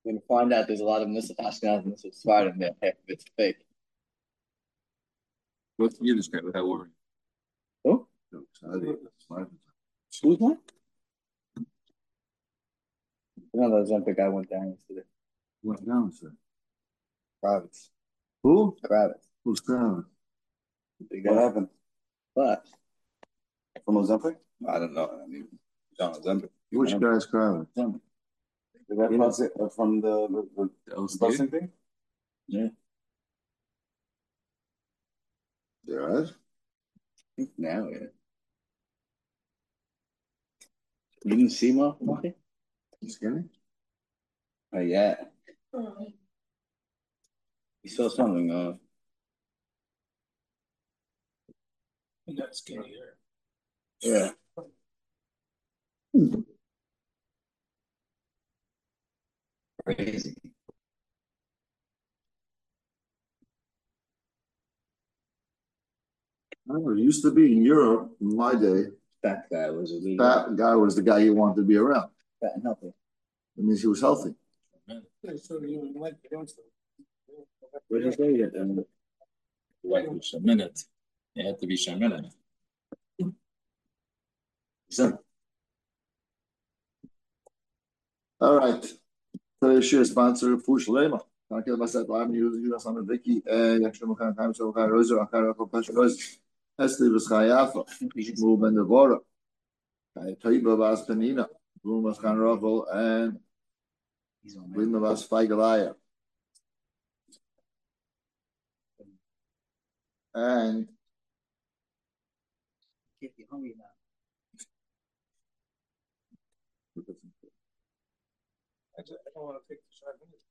We're gonna find out there's a lot of Ashkenaz and Sephardim in there. Heck, it's fake. What's the Yiddish guy without worrying? Oh, who's that? Another Ozempic guy went down yesterday. Went down, sir. Kravitz. Who? Kravitz. Who's Kravitz? What happened? What? From Ozempic? I don't know. I mean, John Ozempic. Which guy's Kravitz? The guy from the busing thing? Yeah. There is? Now, yeah. You didn't see Marky? He's skinny? Oh, yeah. You saw something, He got skinnier. yeah. Crazy. Oh, it used to be in Europe in my day. That guy was illegal. That guy was the guy you wanted to be around. Fat and healthy. That means he was healthy. What did you say? Like a minute. It had to be a minute. All right. Today's share sponsor, Fush Lema. Danke, was seit einem Judas an der Wiki, ich schon mal kein so kein Rose, auch kein Rose. Hesti bis Khayafa. Move in the border. Kai Taiba was Penina. Bloom was Khan Ruffle and Lima was Feigelaya. And Get you hungry now. I don't want to take the 5 minutes.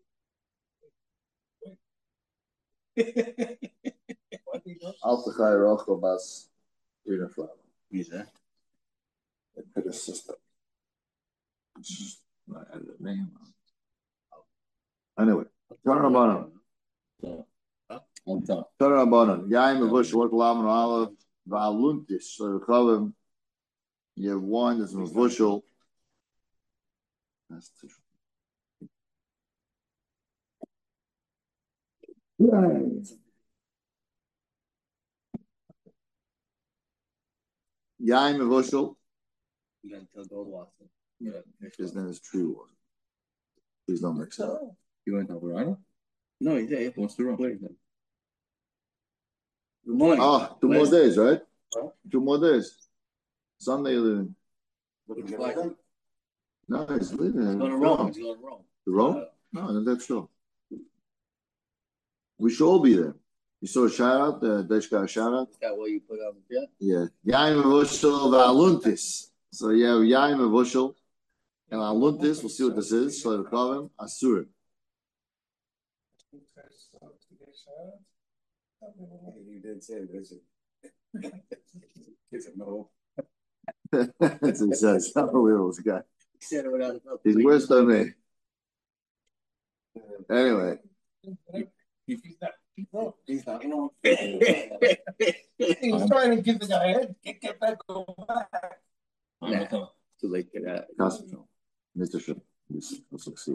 Alta Chai Rocho Bas Rina Flower. Who's that? They put a sister. I added a name. Anyway, turn on Turn on Bonon. Yaim Bush, what Lam Olive, Valuntis, so Chovim. You have wine that's in a bushel. That's too. Yaim bushel. You gotta tell Goldwasser. Yeah, his name is True. Please don't mix it up. You want to tell Verona? No, he's there. What's the wrong place then? Good morning. Ah, 2 more days, right? Huh? 2 more days. Sunday, leaving. No, he's leaving. He's going to Rome. He's going to Rome. To Rome? No, that's sure. We should all be there. You saw a shout out, the Dutch got a shout out. Is that what you put on the jet? Yeah. Yaim Vushel Valuntis. So you have Yaim Vushel and Valuntis. We'll see what this is. So call him Asur. You did say it. It's a no. That's what he says. Unbelievable, this guy. He said it without a He's worse than me. Anyway. He's not wrong. He's trying to give the guy a head. Get back, go back. Nah, too late for that. Mr. Ship. We'll succeed.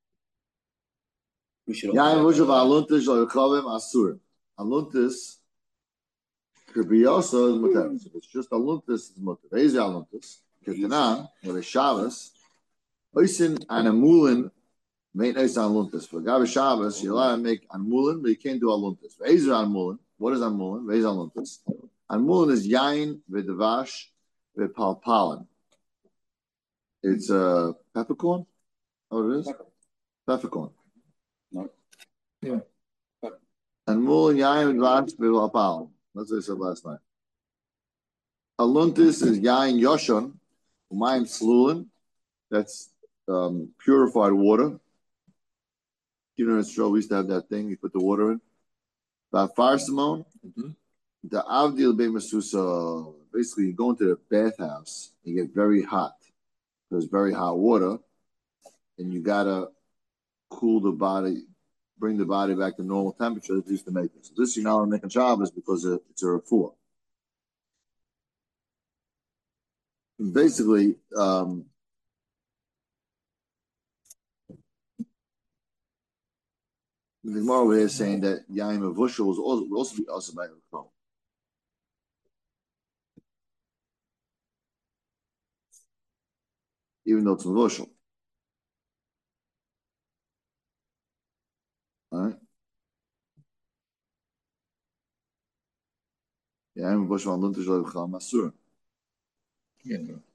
We should. Yaim Vushel Valuntis or Chovim Asur. Aluntis could be also mutar. If it's just aluntis, it's mutar. Easy aluntis. Ketanan, with a Shabbos, oisin and a mulin make nice aluntis. For Gabi Shabbos, you're allowed to make anmulin, but you can't do aluntis. For Ezer anmulin, what is anmulin? Ezer aluntis. Anmulin is yain v'devash v'palpalin. It's a peppercorn. Oh, it is peppercorn. No. Yeah. And mulin yain v'devash v'palpalin. That's what I said last night. Aluntis is yain yoshon, umayim slulin. That's purified water. You know, in Israel, we used to have that thing. You put the water in. Farsimon, the avdil be'mesusa. Basically, you go into the bathhouse, you get very hot. There's very hot water, and you gotta cool the body, bring the body back to normal temperature that used to make it. So this you're not making Shabbos because it's a refuah. Basically, The Gemara over here is saying that Yaim Mevushal would also be also by Rechom. Even though it's Mevushal. All right? Yaim Mevushal on Luntish Rechom Asur. Yeah.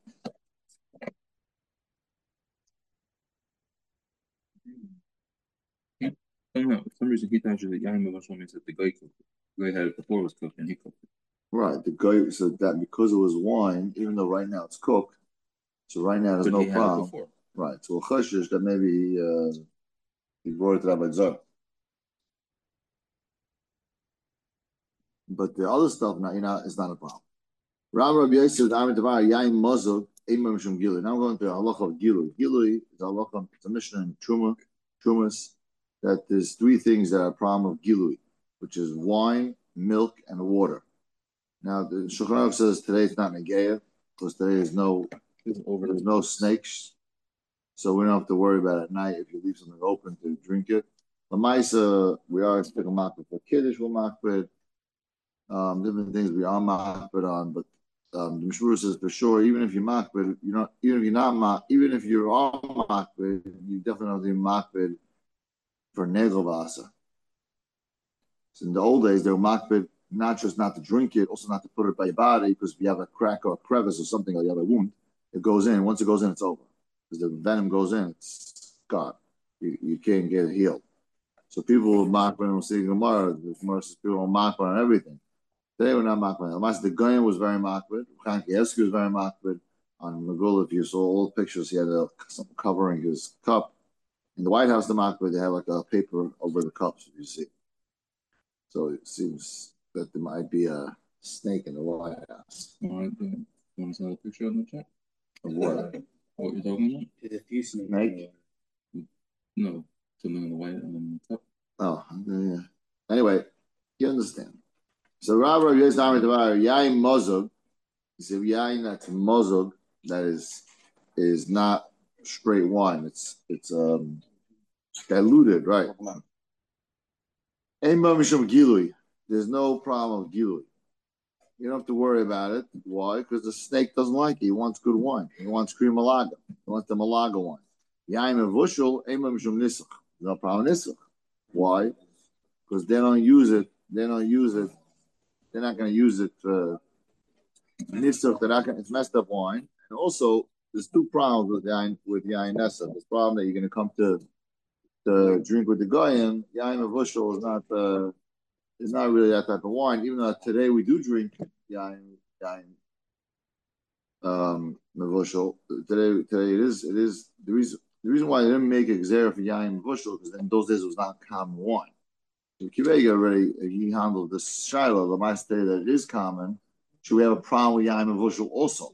I don't know. For some reason, he thought that Yaim Mevushal means that the guy cooked it. The guy had it before it was cooked, and he cooked it. Right. The guy said that because it was wine, even though right now it's cooked, so right now there's But no he had it problem. before. Right. So a chashish that maybe he brought it to Rabbi Zar. But the other stuff, now, it's not a problem. Rabbi Yosef, Amit Devar, Yain Mozog, Eimam Shum Gilui. Now I'm going to halacha of Gilui. Gilui is halacha, it's a Mishnah in Trumas, that there's three things that are a problem of Gilui, which is wine, milk, and water. Now the Shulchan Aruch says today it's not Negeya, because today there's no snakes, so we don't have to worry about it at night if you leave something open to drink it. Lamaisa, we are speaking makbid for kiddush, we're makbid. Different things we are makbid on, but the Mishmur says for sure, even if you're makbid, even if you are makbid, you definitely have to be makbid for negel vasa. So in the old days, they were makbid not just not to drink it, also not to put it by your body, because if you have a crack or a crevice or something, or you have a wound, it goes in. Once it goes in, it's over. Because the venom goes in, it's gone. You can't get it healed. So people will mock when we're seeing Gemara. The Gemara says people will mock on everything. Today we're not mocking. The Goyen was very makbid. Kankievsky was very makbid. On Megillah, if you saw all the pictures, he had something covering his cup. In the White House, the makbid, they have like a paper over the cups, if you see. So it seems that there might be a snake in the White House. All right, you want to send a picture on the chat? Of what? What you're talking about? There's a few snakes. Snake? No, something on the white and the cup. Oh, yeah. Anyway, you understand. So Rabbi Yosef Devar, Yain Mozog, he said Yain that's Mozog, that is not straight wine. It's diluted, right? There's no problem of Gilui. You don't have to worry about it. Why? Because the snake doesn't like it. He wants good wine. He wants cream malaga. He wants the malaga wine. Yaim Mevushal, Eimam Shum Nisach. No problem Nisach. Why? Because they don't use it. They're not going to use it for Nisach. It's messed up wine. And also, there's two problems with Yain Nesa. There's the problem that you're going to come to drink with the Goyim. Yain Mevushal is not really that type of wine, even though today we do drink Yain Mevushal. Today it is the reason why they didn't make a Gzera for Yain Mevushal, because in those days it was not common wine. So Kivega already, he handled this Shiloh, the might say that it is common. Should we have a problem with Yain Mevushal also?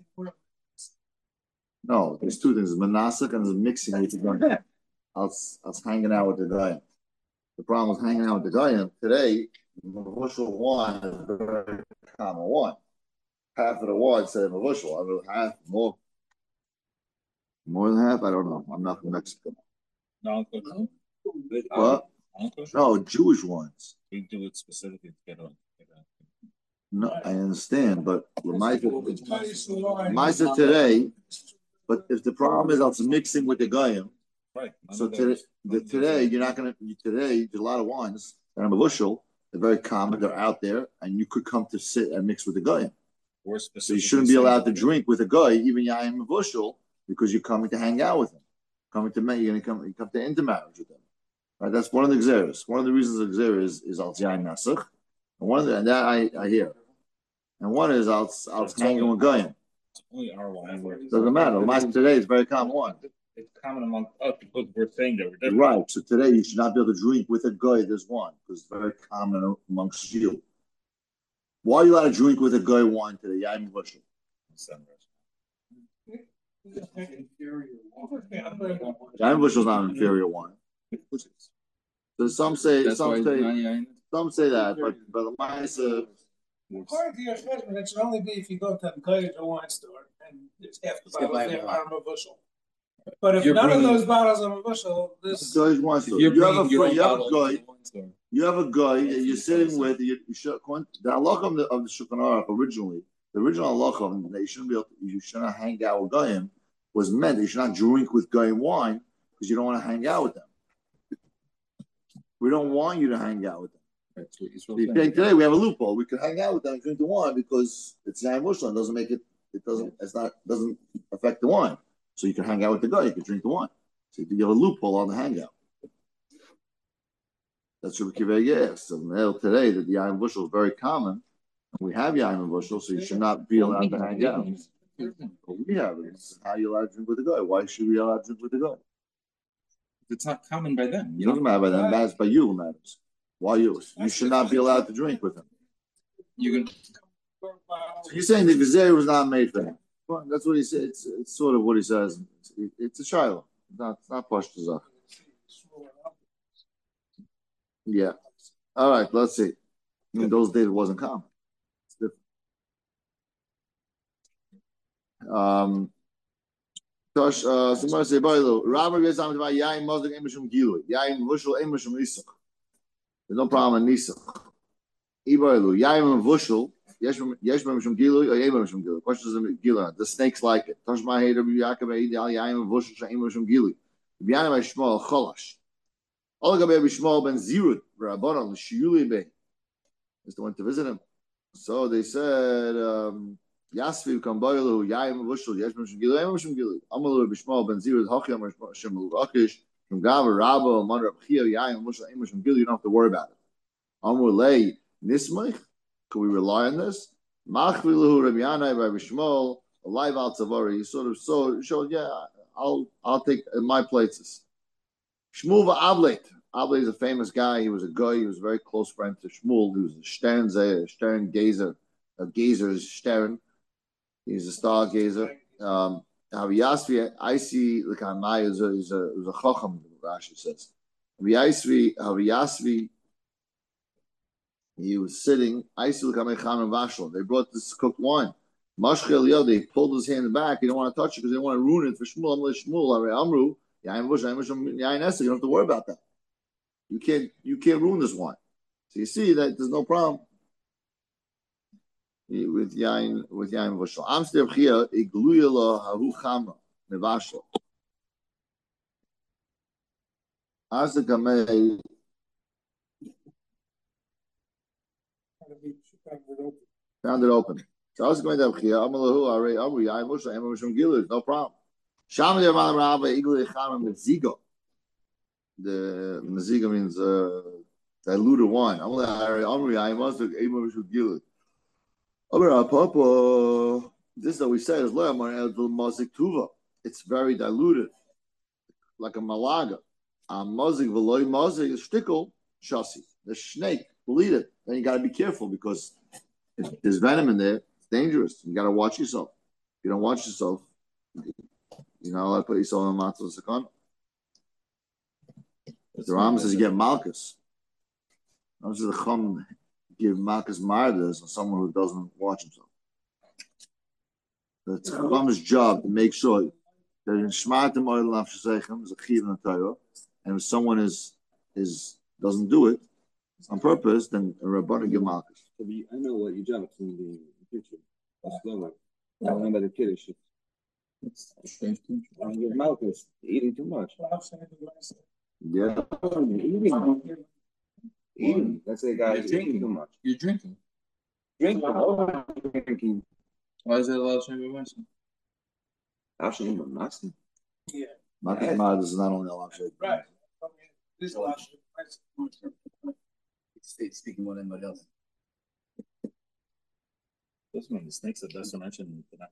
No, there's two things. There's Manasik and there's mixing with the Goyim. I was hanging out with the Goyim. The problem was hanging out with the Goyim. Today, Mevushal wine is a very common wine. Half of the wine said Mevushal. I mean, half, more than half. I don't know. I'm not from Mexico. No, What? No, Jewish wines. We do it specifically to get on. No, I understand, but Maisa today. But if the problem is also mixing with the Goyim, right? So today you're not going to. Today there's a lot of wines that are Mevushal. They're very common. They're out there, and you could come to sit and mix with the Goyim. So you shouldn't be allowed to drink with a guy, even Yain Mevushal, because you're coming to hang out with him. You're going to come to intermarriage with him. Right? That's one of the Gzeres. One of the reasons the Gzera is Al Yain Nasach. And that I hear. And one is Al hanging with Goyim. It's only our wine. Doesn't matter. Today is very common wine. It's common among us because we're saying that we're different. Right. So today you should not be able to drink with a guy this wine because it's very common amongst you. Why are you allowed to drink with a guy wine today? Yain Mevushal. Yain Mevushal is not an inferior wine. So some say that, but the Ma'aseh. According to your judgment, it should only be if you go to a wine store and it's half the bottles there are Mevushal. But if You're none of bringing- those bottles are bushel, this So here's one story. You're You have bringing a your friend, own you have a bottle into guy. the wine store. You have a guy that you're sitting with. The halakha of the Shulchan Aruch originally, the original halakha that you shouldn't hang out with goyim was meant that you should not drink with goyim wine because you don't want to hang out with them. We don't want you to hang out with them. That's what you're So supposed you're to saying say. today we have a loophole. We can hang out with them and drink the wine because it's Yain Mushlan. Doesn't make it. It doesn't affect the wine. So you can hang out with the guy. You can drink the wine. So you have a loophole on the hangout. That's what Kiva asked. And today that the Yain Bushel is very common. We have Yain Bushel, so you should not be allowed to hang out. But we have it. It's how you allowed to drink with the guy. Why should we allow to drink with the guy? It's not common by them. It doesn't matter by them. It matters by you. It matters. Why you? You should not be allowed to drink with him. You can. So you're saying the Gezer was not made for him. Well, that's what he said. It's sort of what he says. It's a shiloh. It's not Pashto. Yeah. All right. Let's see. In those days, it wasn't common. It's different. Somebody say, Rabbi Gezam about Yain Mosdik Emishum Gilu. Yain Vushel Emishum Nisach. There's no problem in Nisach. Ibailu. Yain Vushel. Yesh Emishum Gilu or Yem Emishum Gilu. Questions of Gilu. The snakes like it. Tashma Heder Yaakov Eidal Yain Vushel Shem Emishum Gilu. Bianim Shmuel Cholash. All the Gabi Shmuel ben Zirut. Rabbanon Shiuli Bey. Just went to visit him. So they said, Yasvi Kamboilu, Yaim Vushel, Yeshmim Gilu, Yeshmim Gilu, Amalu Bishmal Ben Zirud, Hokiam, Shemul Akish, from Gava, Rabba, Mandra Pchia, Yaim Vushel, Yeshmim Gilu, you don't have to worry about it. Amur Lei, Nismich, can we rely on this? Machvilu, Rabbi Yanai, by Bishmal, Alive Al Tzavari, he sort of showed, yeah, I'll take my places. Shmuel Va'avlet. Avlet is a famous guy. He was a guy. He was a very close friend to Shmuel. He was a Stern gazer, a gazer's Stern. He's a stargazer. Haviyasvi, I see the Kanai is a chacham. Rashi says, Haviyasvi. He was sitting. I see the Kanai Chanam Vashal. They brought this cooked wine. Mashchel Yod. They pulled his hand back. He didn't want to touch it because they didn't want to ruin it for Shmuel. Shmuel, Amru, Yain Vush, Yain Esther. You don't have to worry about that. You can't ruin this wine. So you see that there's no problem with Yain Vushal. Amster B'chia Igluyala Haru Chamra Nevashal. Asa Kamei found it open. So Asa Kamei B'chia Amalahu Arei Amru Yain Vushal Amru Shum Gilu. No problem. Sham Yavam Rabba Igluyala Chamra Metzigo. The Meziga means diluted wine. This is what we say is it's very diluted, like a malaga. Mazik v'loy mazik is shtickle shasi. The snake will eat it. Then you got to be careful because if there's venom in there. It's dangerous. You got to watch yourself. If you don't watch yourself, you're not allowed to put yourself in a matzah sakana. The Ram says you get Malchus. Obviously, the Chum give Malchus Mardas on someone who doesn't watch himself. It's Chum's job to make sure that in Shmartim Oil Nafshasechem is a chiv in the Torah, and if someone doesn't do it on purpose, then a Rabbanu give Malchus. I know what your job is going to be in the future. That's slower. I remember the Kiddush. It's strange. Your mouth is eating too much. Yeah. Eating. That's a guy drinking too much. You're drinking. Drinking. Why is that allowed to be messy? Actually, I'm nasty. Yeah. Malchus Mardas is not only Allah Shek. Right. This last State speaking more than anybody else. Those one the snakes that doesn't mention the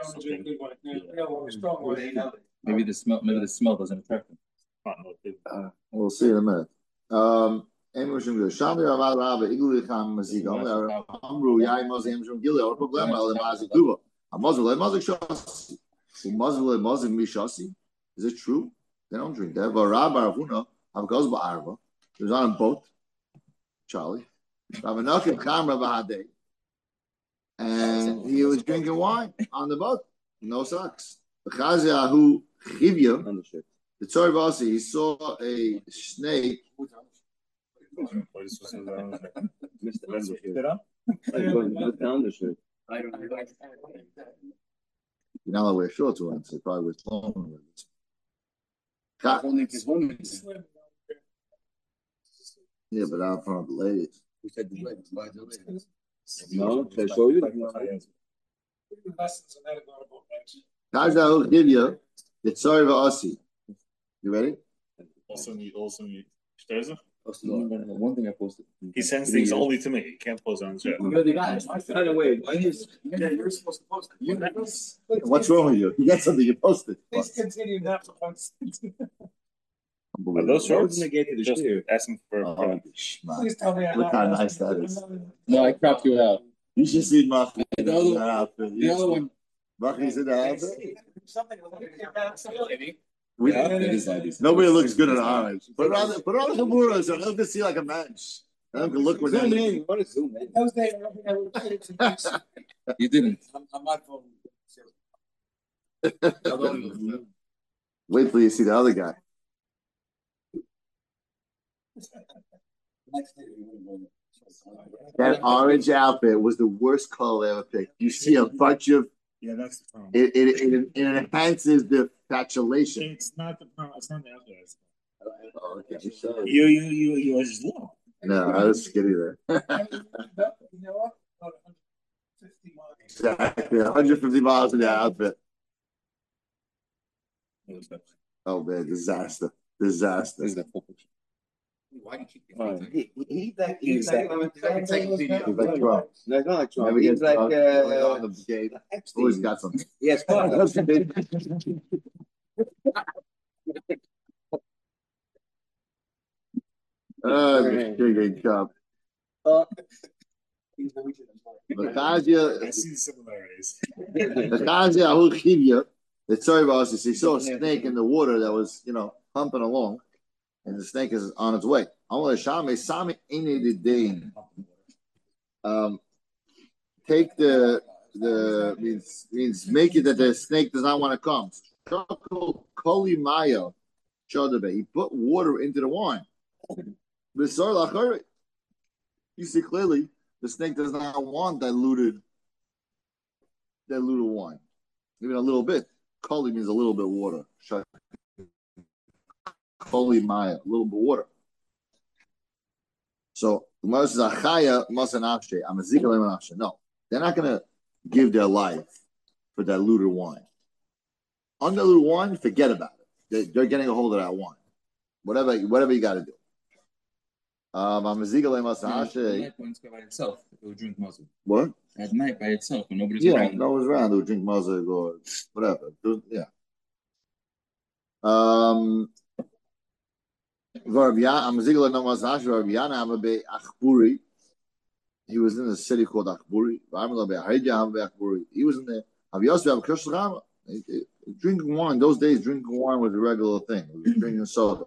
Maybe the smell doesn't attract them. We'll see in a minute. Is it true? They don't drink that. He was on a boat, Charlie. And he was drinking wine on the boat. No socks. Chivya, the Tzar Vasi, he saw a snake. You're not allowed to wear shorts once, so probably wears long ones. Yeah, but I'm from the ladies. Who said the legs? Why the legs? No, they show you. Tajda will give you the Tzar Vasi. You ready? Also need Scherzer? One thing I posted. He sends things only to me. He can't post on chat. You're the guy. By the way, you're supposed to post it. What's wrong with you? You got something you posted. Please continue now. Are those shorts? Just asking for. Please tell me. Look how nice that is. No, I cropped you out. You should see Mach. The other one. Mach's in that outfit. Something Yeah, it is nice. Nobody looks good in orange. Put on the Hamura so I can see like a match. I can look with Zoom that. in. What is zoom in? Those days, I don't think I would put it to use. You didn't. I'm not phone. Wait till you see the other guy. That orange outfit was the worst color I ever picked. You see a bunch of That's the problem. it enhances the fatulation. It's not the problem. It's not the outfit. Oh, okay. So, You was just low. no, I was skinny there. You know what? About 150 miles. Exactly, 150 miles in the outfit. Oh man, disaster. Is that full picture? Why do you keep He's like Trump. No, it's not like Trump. Never He's gets like on the gate. Always got something. yes, The Sugar Cup. I see the similarities. The Tzar Vasi, he saw a snake in the water that was, humping along, and the snake is on its way. Take means make it that the snake does not want to come. He put water into the wine. You see clearly the snake does not want diluted wine. Even a little bit. Koli means a little bit of water. Koli maya, a little bit of water. So Gemara says Achaya Masanafshe. I'm a Zikalim. No, they're not gonna give their life for diluted wine. Undiluted wine, forget about it. They're getting a hold of that wine. Whatever you got to do. I'm a Zikalim Masanafshe. By itself, it would drink muzzle. What? At night by itself, when nobody's Yeah, around. no one's around. They would drink mazig or whatever. Yeah. He was in a city called Achburi. He was in there. Drinking wine, those days drinking wine was a regular thing. It was drinking soda.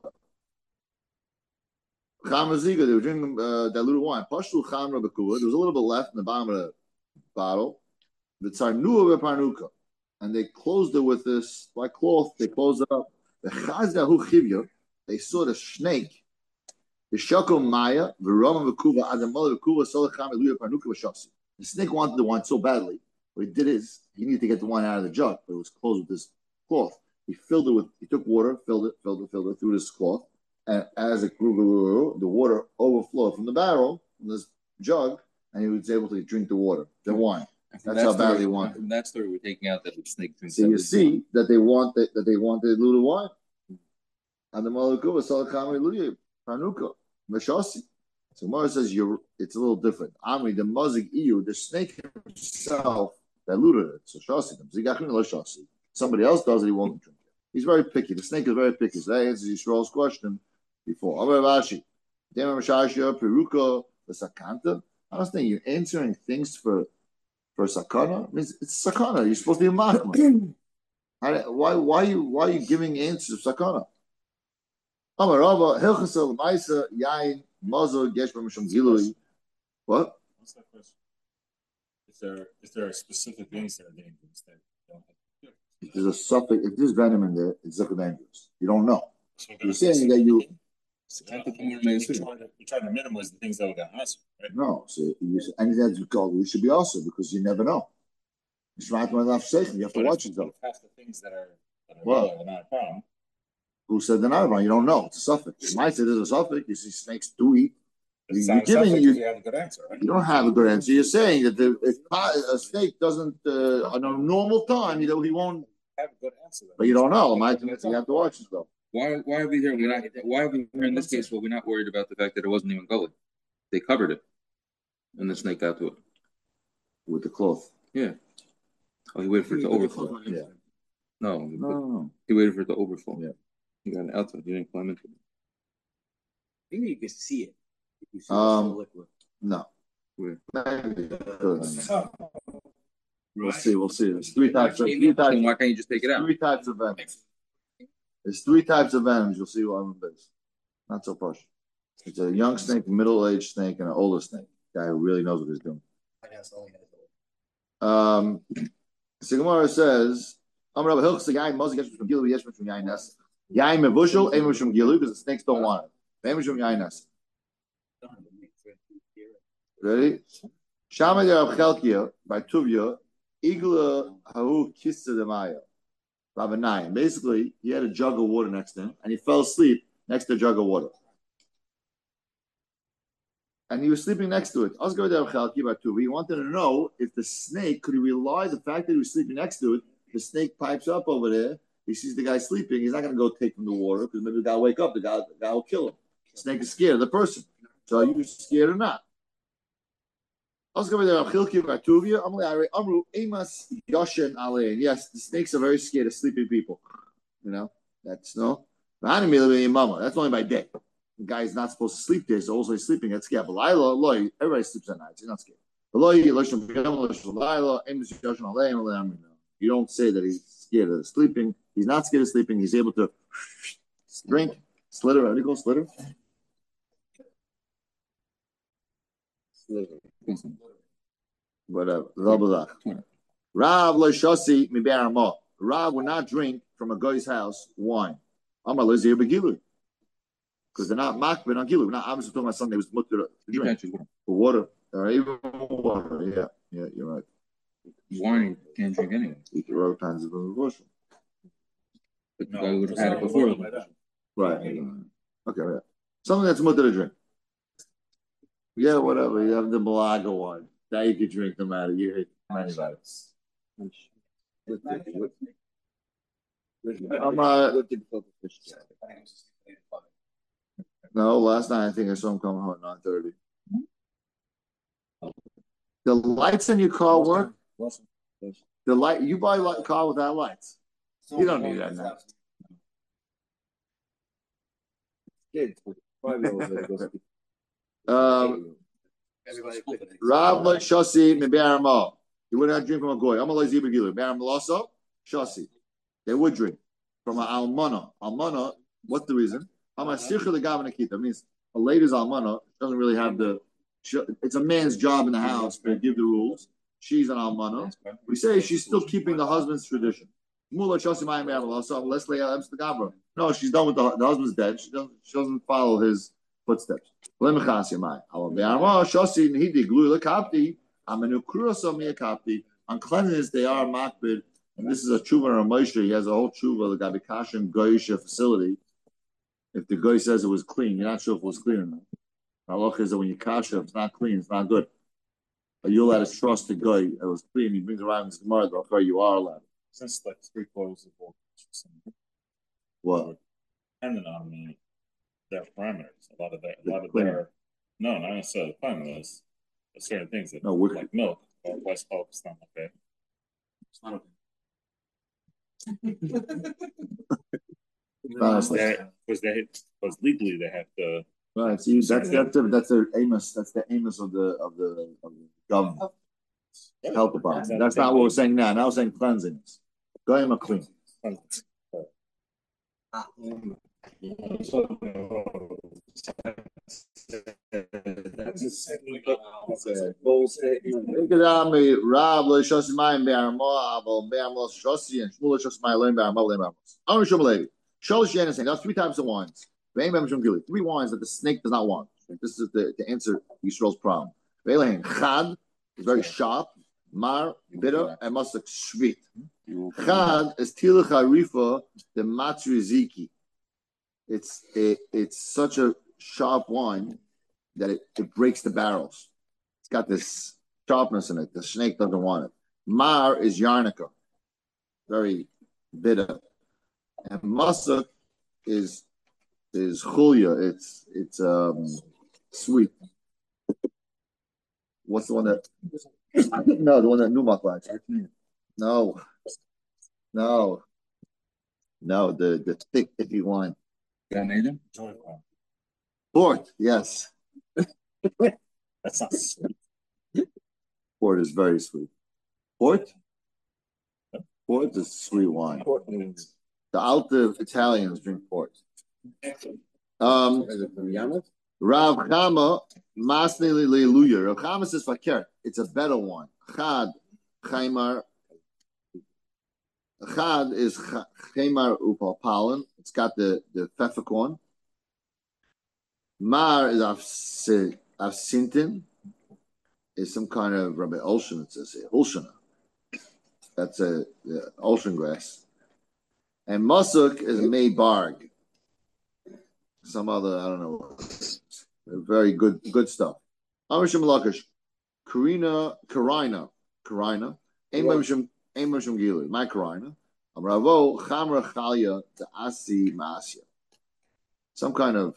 They were drinking diluted wine. There was a little bit left in the bottom of the bottle. The Tsarnua Parnuka. And they closed it with this like cloth. They closed it up. The they saw the snake. The Shako Maya, the Rama Vakuva, Adamala Vakuva, Solacham, Eluya Parnuka Vashasi. The snake wanted the wine so badly. What he did is he needed to get the wine out of the jug, but it was closed with this cloth. He took water, filled it through this cloth, and as it grew, the water overflowed from the barrel, from this jug, and he was able to drink the water, the wine. That's how badly he wanted. From that story, we're taking out that the snake drinks. So you see that they wanted diluted wine. And the Malakuva Salakami Luya Panuka Mashasi. So Mara says it's a little different. Amri the Mazik Iyu, the snake himself diluted it. So Shasi. Somebody else does it, he won't drink it. He's very picky. The snake is very picky. So that answers Yisrael's question before. Rashi. Peruka the Sakanta. I don't think you're answering things for sakana. I mean, it's sakana. You're supposed to be a machma. Why are you giving answers to sakana? Amarava hilchasel ma'isa yain mazo gesh b'mishum gilui. What? What's that question? Is there a specific things that are dangerous that don't have? If there's a suffix, if there's venom in there, it's dangerous. You don't know. So You're saying that you you're trying to minimize the things that would get answered, right? no. So anything that's called you should be also because you never know. You have to watch yourself. Half the things that are What? not a problem. Who said they're not around? You don't know. It's a suffix. You might say there's a suffix. You see snakes do eat. It's You're not giving something you. you have a good answer, right? You don't have a good answer. You're saying that if a snake doesn't on a normal time, he won't. Have a good answer. But you don't know. You have to watch yourself. Why are we here? We're not. Why are we here in this case? Well, we're not worried about the fact that it wasn't even gully. They covered it, and the snake got to it With the cloth. Yeah. Oh, he waited for it to overflow. Yeah. No. He waited for it to overflow. Yeah. He got it outside. He didn't climb into it. Maybe you can see it. If you see the liquid. No. Where? We'll see. There's three types. Then why can't you just take it out? Three types of venoms. There's three types of venoms. You'll see what I'm base. Not so posh. It's a young snake, middle-aged snake, and an older snake. Guy who really knows what he's doing. So Gemara says, "Amar Hilchos the guy must get from Gilu, yes from Yainas. Yain mevushel, aim from Gilu, because the snakes don't want it. Aim from Yainas. Ready? Shama de Rav Chelkia by Tuvia, Igla Hahu Kissa de Maya. Babanayim. Basically, he had a jug of water next to him, and he fell asleep next to a jug of water. And he was sleeping next to it. He wanted to know if the snake could he rely the fact that he was sleeping next to it. The snake pipes up over there. He sees the guy sleeping. He's not going to go take him the water because maybe the guy will wake up. The guy will kill him. The snake is scared of the person. So are you scared or not? Yes, the snakes are very scared of sleeping people. You know, that's no. That's only by day. The guy is not supposed to sleep there, so also he's sleeping. That's scared. But everybody sleeps at night. He's not scared. You don't say that he's scared of sleeping. He's not scared of sleeping. He's able to drink, slither. How do you call slither? Whatever. Rav Loshasi Miberamah. Rav would not drink from a guy's house wine. Amar Lezir Begilu. Because they're not makbid on gilu. Not obviously talking about something that was mutter to drink. For water. Or even water. Yeah, you're right. Wine can't drink anyway. You can rub pans of the But the guy would have had it before. Right. Okay, yeah. Something that's mutter to drink. Yeah, whatever. You have the Malaga wine. That you can drink no matter. You hate anybody. No, last night I think I saw him coming home at 9:30. The lights in your car work? The light you buy a car without lights. You don't need that now. Rav like Shasi Miberamah. You would not drink from a goy. I'm a lazy begilu. Beram Lasso, Shasi. They would drink from an almana. Almana, what's the reason? I'm a sichel the gav Nikita. Means a lady's almana doesn't really have the. It's a man's job in the house to give the rules. She's an almana. We say she's still keeping the husband's tradition. No, she's done with the husband's dead. She doesn't follow his footsteps. On cleanliness, they are makbid. And this is a tshuva or a Moshe. He has a whole tshuva, the Gabikashin Goyisha facility. If the guy says it was clean, you're not sure if it was clean or not. Halacha is that when you kasha, if it's not clean, it's not good. But you're allowed to trust the guy. It was clean. He brings around his gemara. You are allowed. Since like 3/4 of all. What? Depending on their parameters. A lot of their no, not necessarily parameters. There's certain things that like milk or West Coast stuff like that. It's not okay. Because legally they have to. Right. See, that's the Amos. That's the Amos of the government. Health department. That's not what we're saying now. Now we're saying cleansiness. Going clean. Rav lo shosi mayim be'armo, aval be'armo shosi, and Shmuel shosi mayim leim be'armo leim be'armo. Amar Shmuel Levi, sholosh yenis. That's three types of wines. Ve'im b'mishum gili. Three wines that the snake does not want. This is the answer Yisrael's problem. Ve'lehin chad is very sharp, mar bitter, and masak shvit. Chad is tiluch harifa the matriziki. It's such a sharp wine that it breaks the barrels. It's got this sharpness in it. The snake doesn't want it. Mar is yarnica, very bitter, and masak is chulia. It's sweet. What's the one that? No, the one that Numak likes. No, the thick icky wine. Canadian? Port, yes. That's not sweet. Port is very sweet. Port is a sweet wine. The Alta Italians drink port. Rav Chama Masne Leluya. Rav Chama says fakir. It's a better one. Chad Chaimar. Chad is Chaimar Upalpalan. It's got the peppercorn. Mar is Avsintin. Is some kind of Rabbi Olshan. It says Olshana. That's a ocean grass. And Masuk is Maybarg. Some other, I don't know. Very good stuff. Amishim Lakish. Karina. Amishim Gilu. My Karina. Amravo Chamra Chalia to Asi Masya. Some kind of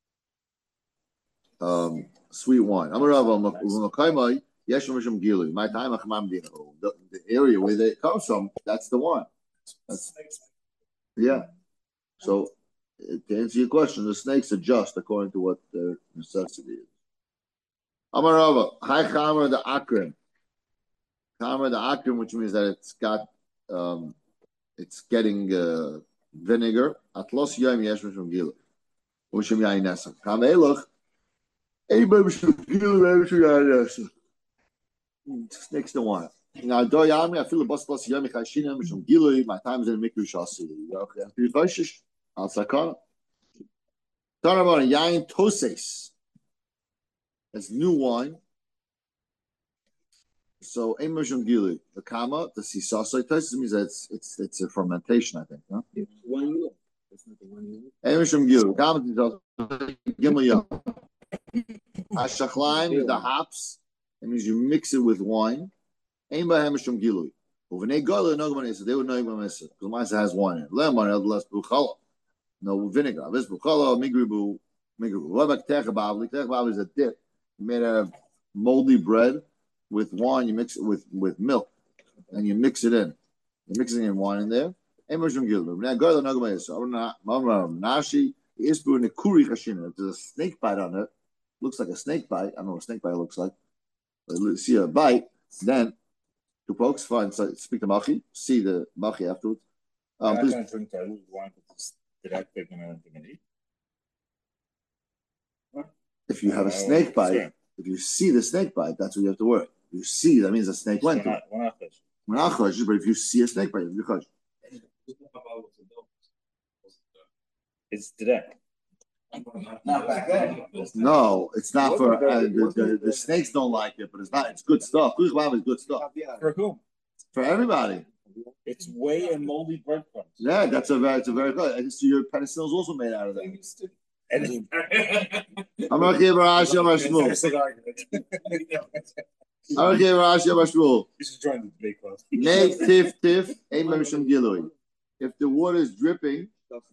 sweet wine. Amravo Makaimai. Yeshmishim Gilu. My time the area where they come from, that's the one. Yeah. So to answer your question, the snakes adjust according to what their necessity is. Amarava, hi Chamra the Akrim. Chamra the Akrim, which means that it's getting vinegar. Atlos Yom Yeshmishim Gilu. Ushim Yain Nesa. Kamelach. Snakes don't want it. Now, do yami, I feel the bus plus yami chashina mishum gilui. My time is in mikru shasi. Okay, after you chashish, al sakana. Talk about yain toses. That's new wine. So, ein mishum gilui. The kama, the sisasoi toses means that it's a fermentation. I think. Huh? It's 1 year. That's not the 1 year. Ein mishum gilui. Kama sisasoi gimel yam. Ashachlaim is the hops. It means you mix it with wine. Ain't by Hamishum Gilui. They would know because Masa has wine in it. Lemon, less buchala. No vinegar. This buchala, migribu. What about techabavli? Techabavli is a dip made out of moldy bread with wine. You mix it with milk and you mix it in. You're mixing in wine in there. Hamishum Gilui. Nashi is doing a kuri kashina. If there's a snake bite on it, looks like a snake bite. I don't know what a snake bite looks like. See a bite, then two folks find speak to Machi, see the Machi afterwards. Please. Drink wine they're gonna eat. If you have a snake bite, if you see the snake bite, that's what you have to worry. If you see, that means the snake went through. We're not choshesh, but if you see a snake bite, you're choshesh. It's direct. Not back then. No, it's not for the snakes don't like it, but it's not. It's good stuff. Kuch Lav is good stuff For whom? for everybody. It's whey and moldy breadcrumbs. Yeah, it's a very good. I see your penicillin is also made out of that. I'm gonna give Rashi Mashmul. I'm gonna give Rashi Mashmul. You should join the debate class. Make tif ein mishum gilui. If the water is dripping,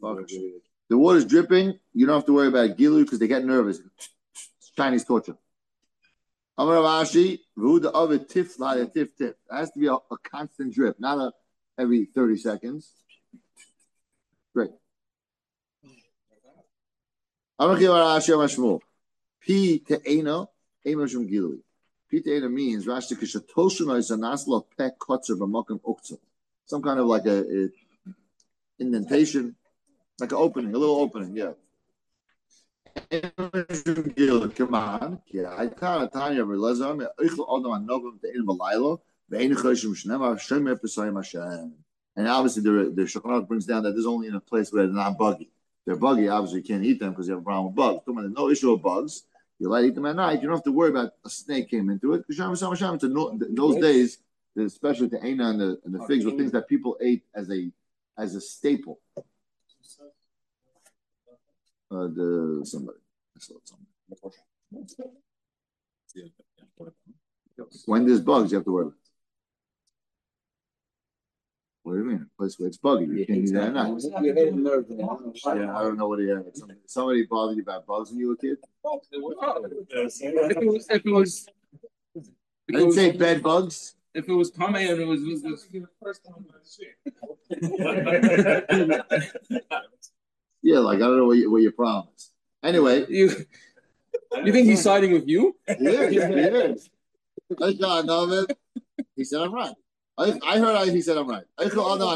you don't have to worry about gilui because they get nervous. It's Chinese torture. Amar Rashi, v'hu da'avet tif la tif tif. It has to be a constant drip, not every 30 seconds. Great. Amar Rashi Mashmul. Pi te'ena ein mishum gilui. Pi te'ena means Rashi kishatoshu is a nasla pek kotzer b'makom uktzah. Some kind of like a indentation. Like an opening, a little opening, yeah. Come on. Yeah, I can't tell you, Relazar. And obviously, the Shulchan brings down that there's only in a place where they're not buggy. They're buggy, obviously, you can't eat them because you have a problem with bugs. There's no issue with bugs. You let eat them at night. You don't have to worry about a snake came into it. Because in those days, especially the Aina and the figs, were things that people ate as a staple. Somebody. I saw something. When there's bugs, you have to worry. What do you mean? A place where it's buggy. You can't eat that at night. Yeah, I don't know what he had. Somebody bothered you about bugs when you were a kid? If it was I didn't say bed bugs. If it was Pame and it was Yeah, like I don't know what your problem is. Anyway, you think he's siding with you? He is. He said I'm right. I heard he said I'm right. What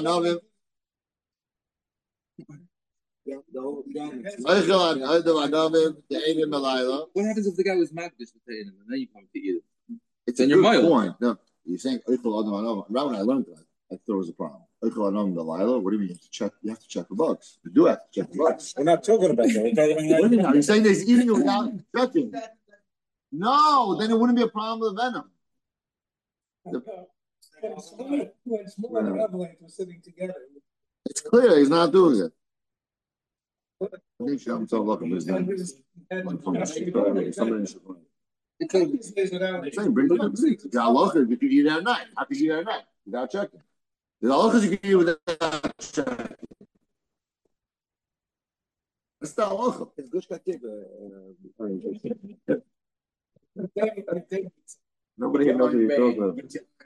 happens if the guy was Magdish with Tatum and then you come to eat it? It's then a you're good mild. point. No, you're saying right when I learned that, I thought it was a problem. What do you mean? You have to check for bugs. You do have to check for bugs. We're not talking about that. Are you saying he's eating it without checking? No, then it wouldn't be a problem with venom. When Shmuel and Amalek were sitting together. It's clear he's not doing it. I think I'm so lucky. It's saying bring it up. The halacha you can eat it at night. How could you eat it at night without checking? The halachas you can eat without checking. It's the halacha. It's nobody here knows what you're talking about.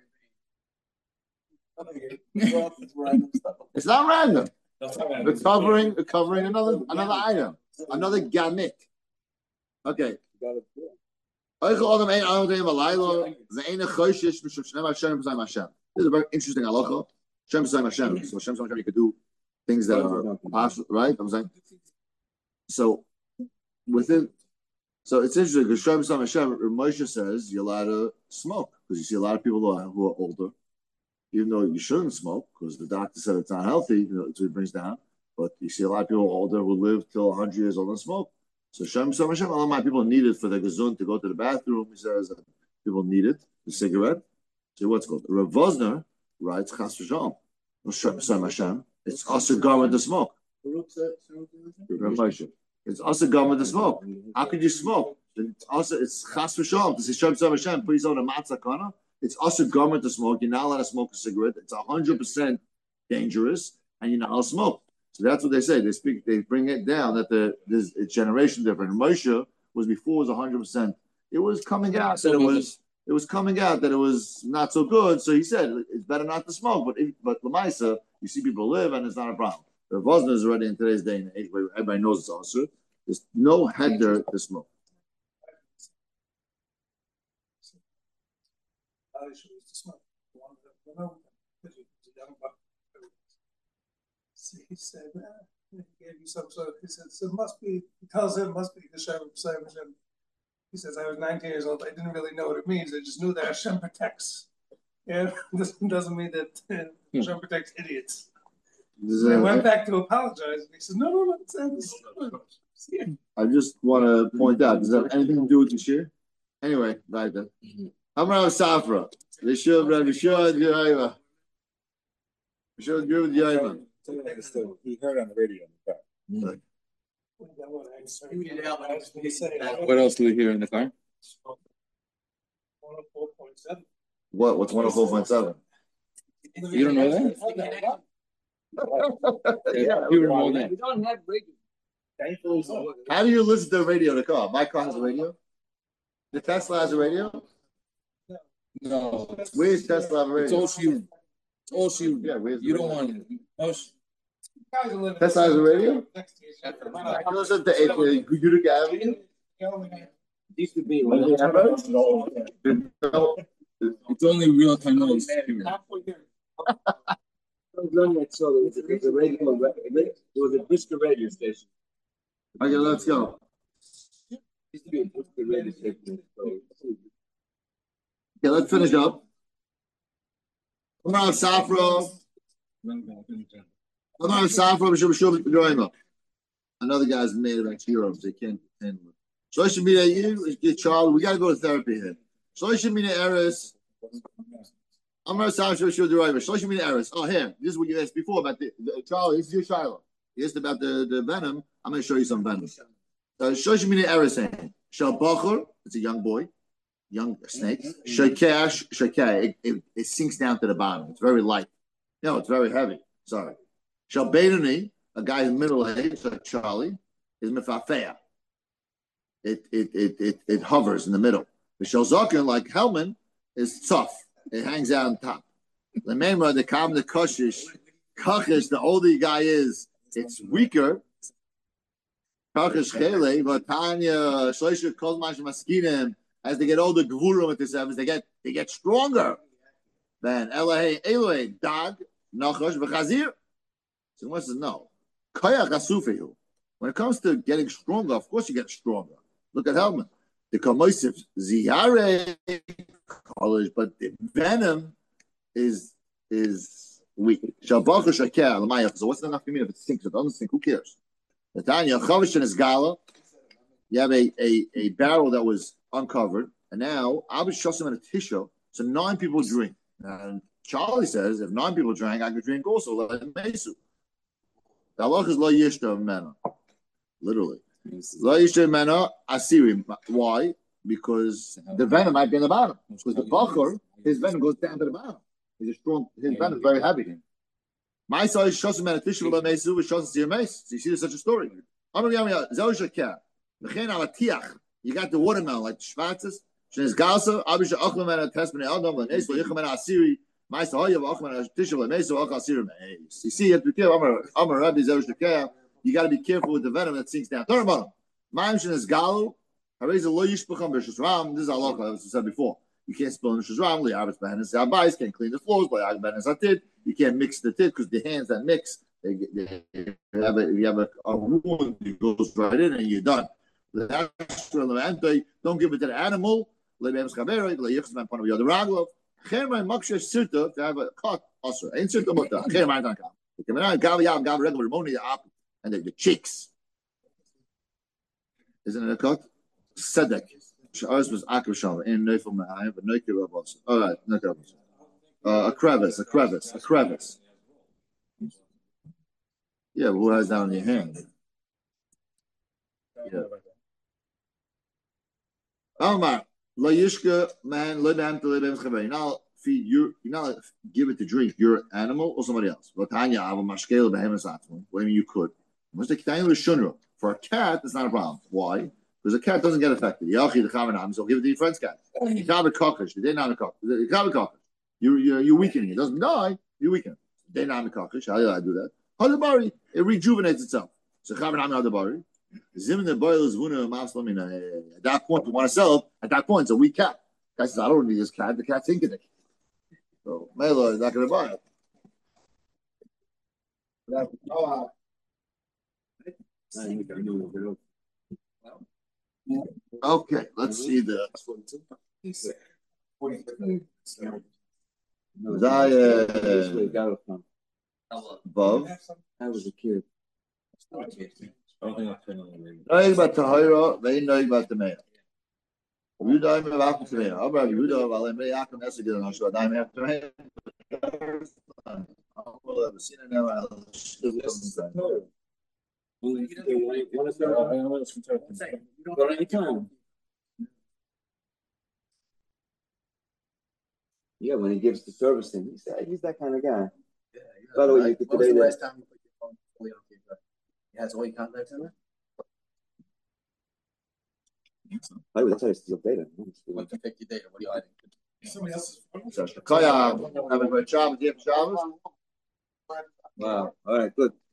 It's not random. It's covering another item, another gamut. Okay. This is a very interesting halacha. So you could do things that are possible, right? I'm saying. So it's interesting because Moshe says you're allowed to smoke because you see a lot of people who are older, even though you shouldn't smoke because the doctor said it's not healthy, so it brings down. But you see a lot of people older who live till 100 years old and smoke. So Shem, a lot of my people need it for the gazun to go to the bathroom. He says that people need it, the cigarette. So what's called? Rav Vosner writes Chas v'shalom. It's also garment to smoke. It's also garment to smoke. How could you smoke? It's Chas v'shalom. This is Shem Hashem. Please own a matzah kana. It's also garment to smoke. You're not allowed to smoke a cigarette. It's 100% dangerous, and you're not allowed to smoke. So that's what they say. They bring it down that there's a generation different. Moshe was before it was 100%. It was coming out that it was coming out that it was not so good. So he said it's better not to smoke. But Lamaisa, you see people live and it's not a problem. The Vosner is already in today's day and age where everybody knows it's also. There's no header to smoke. He said, he gave you some sort of, he said, so it must be, he tells him, it must be Hashem. He says, I was 19 years old. I didn't really know what it means. I just knew that Hashem protects. Yeah, this doesn't mean that Hashem protects idiots. I went back to apologize. And he says, no, it's I just want to point out, does that have anything to do with the shir? Anyway, right then. Amar Safra. Rishud Yoima. Rishud Yoima. He heard on the radio in the car. What else do we hear in the car? 104.7. What's 104.7? You don't know that? You know that. We don't have radio. How do you listen to the radio in the car? My car has a radio. The Tesla has a radio. No. Where's Tesla have a radio? It's all you. It's all you. Yeah, where's the You don't radio? want it. Tesla has a radio. I listen to Utica Avenue. Used to be. It's only real time noise. There was a radio. It was a disco radio station. Okay, let's go. Okay, let's finish up. Amar Safra. Another guy's made about heroes. They can't handle it. Shloshim mina you, Charlie. We gotta go to therapy here. Shloshim mina eres. Amar Safra should do right. Shloshim mina eres. Oh, here. This is what you asked before about the Charlie. This is your Shiloh. You asked about the venom. I'm going to show you some venom. Shloshim mina eres. Shal Bachor. It's a young boy. Young snake. Shakeh. It sinks down to the bottom. It's very light. No, it's very heavy. Sorry. Shal Beidani, a guy in middle age, like Charlie, is mefafea. It hovers in the middle. Shal Zokin, like Hellman, is tough. It hangs out on top. The memra, the kam, the kashish, the older the guy is, it's weaker. Kachish chele, but Tanya shleisha kozmash maskinim. As they get older, gvurim at the sevens, they get stronger. Then Elohei dag nachash v'chazir. So one says no. Kayach asufehu. When it comes to getting stronger, of course you get stronger. Look at Hellman. The kamoisif ziyare college, but the venom is weak. Shalbacha shaker l'mayach. So what's the nafkamina if it stinks? If it doesn't stink, who cares? The Tanya chavish is gala. You have a barrel that was uncovered, and now Abish Shosim and a tissue. So 9 people drink. And Charlie says, if 9 people drank, I could drink also. Like Mesu. The halach is lo yishta mena. Literally. Lo yishta mena asiri. Why? Because the venom might be in the bottom. Because the bachor, his venom goes down to the bottom. He's a strong. His venom is very heavy. My side is Shosim and a tissue lo Mesu with Shosim sir Meis. So you see, there's such a story. You got the watermelon like the Schwarzes. She's Galsa, Abisha Achman and Testament Adam, and Esla Yichman Asiri, Master Hoya of Achman and Tishel and Mesa Akasir. You see, you Rabbi Zerushakea, you got to be careful with the venom that sinks down. Third bottom. Ma'amshin is Galu, Hareza Lo Yishbacham Bishus Ram. This is Allah, as I said before. You can't spill in Bishus Ram, Liabas Bahanas Abais, can't clean the floors, like Bahanas Atid. You can't mix the tit because the hands that mix, you have a wound, it goes right in and you're done. Don't give it to the animal. To have a cut also. And the cheeks. Isn't it a cut? Sedek. Ours was Akrasham in Neufel Mahayim, but Neukir Rabos. All right, a crevice. Yeah, but who has that on your hand? Yeah. Omar, lo yishka man lo dam to lebem chaver. You now feed you now give it to drink your animal or somebody else. Vatanya ava mashkel behemoth atzmon. What do you mean you could? For a cat, it's not a problem. Why? Because a cat doesn't get affected. Yachi the chavanam, so give it to your friend's cat. You have a cockroach. They not a cockroach. You have a cockroach. You're weakening it. It doesn't die. You weaken it. They not a cockroach. How do I do that? Hadabari, it rejuvenates itself. So chavanam hadabari. At that point, we want to sell it. At that point, it's a weak cat. The guy says, I don't need this cat. The cat's thinking it. So, Melo is not going to buy it. Okay, let's see the. Above. I was a kid. Knowing about Tahira, they know about the mayor. You don't even have to mayor. I'm ready. You don't have to mayor. I can mess with you. I'm sure I don't have to mayor. We'll have seen it now. Yeah, when he gives the service thing, he's that kind of guy. By the way, you could today. Last time you put your phone fully on paper? It has all your contacts in it? By the way, that's how you steal data. What can take your data? What are you hiding? Somebody else's phone. Kaya, have a great job. Do you have Shabbos? Wow. All right, good.